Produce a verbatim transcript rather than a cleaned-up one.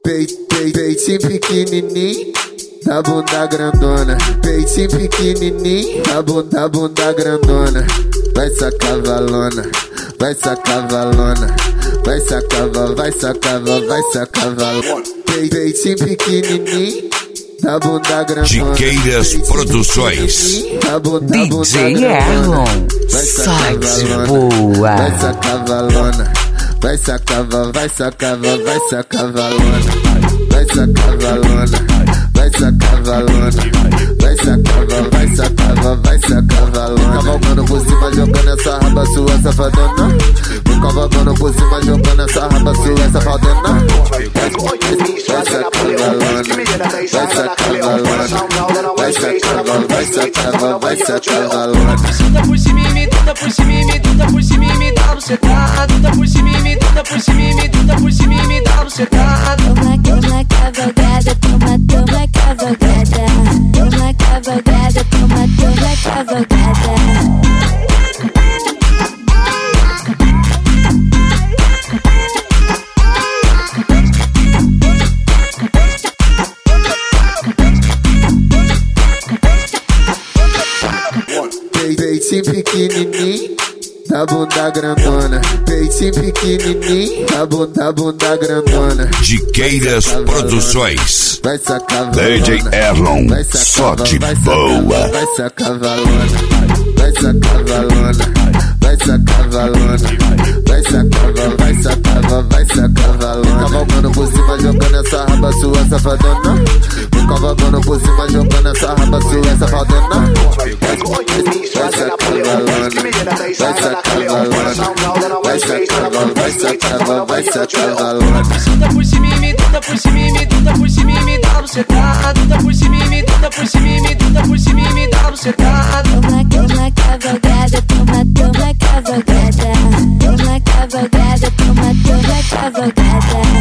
Peitinho pequenininho, da bunda grandona. Peitinho pequenininho, da bunda, bunda grandona. Vai sacar valona, vai sacar valona. Vai sacar, vai sacar, vai sacar valona. Peitinho pequenininho, da bunda grandona. Chiqueiras Produções. D J Erlon, sax boa. Vai sacar valona, vai sacar, vai sacar, vai sacar valona. Vai sacar valona, vai sacar valona. Vai sacar, vai sacar, vai sacar valona. Cavalgando por cima, jogando essa raba sua safadona. Vou cavalgando por cima, jogando essa raba sua safadona. Vai sacar valona, vai sacar valona. Vai sacar, vai sacar, vai sacar valona. Tuda por cima e me, tuda por cima e me, tuda por cima e me dá no secado. Tuda por cima e me, tuda por cima e me, tuda por cima e me dá no secado. Toma, toma cavalgada, toma, toma cavalgada. Toma cavalgada, toma, toma cavalgada. Peitinho pequenininho, da bunda grandona. Peitinho pequenininho, da bunda, bunda grandona. Chiqueiras Produções. Vai sacar D J Erlon, só de boa. Vai sacar valona, vai sacar valona. Vai sacar valona, vai sacar, vai sacar, vai sacar valona. Cavalgando por cima, jogando essa raba sua safadona. Vou cavalgando por cima, jogando essa raba sua safadona. Vai sacar valona, vai sacar valona. Vai sacar, vai sacar, vai sacar valona. Tuda por cima e me, tuda por cima e me, tuda por cima e me dá no secado. Tuda por cima e me, tuda por cima e me, tuda por cima e me dá no secado. Toma, toma cavalgada, toma, toma cavalgada. Toma cavalgada, toma, toma cavalgada.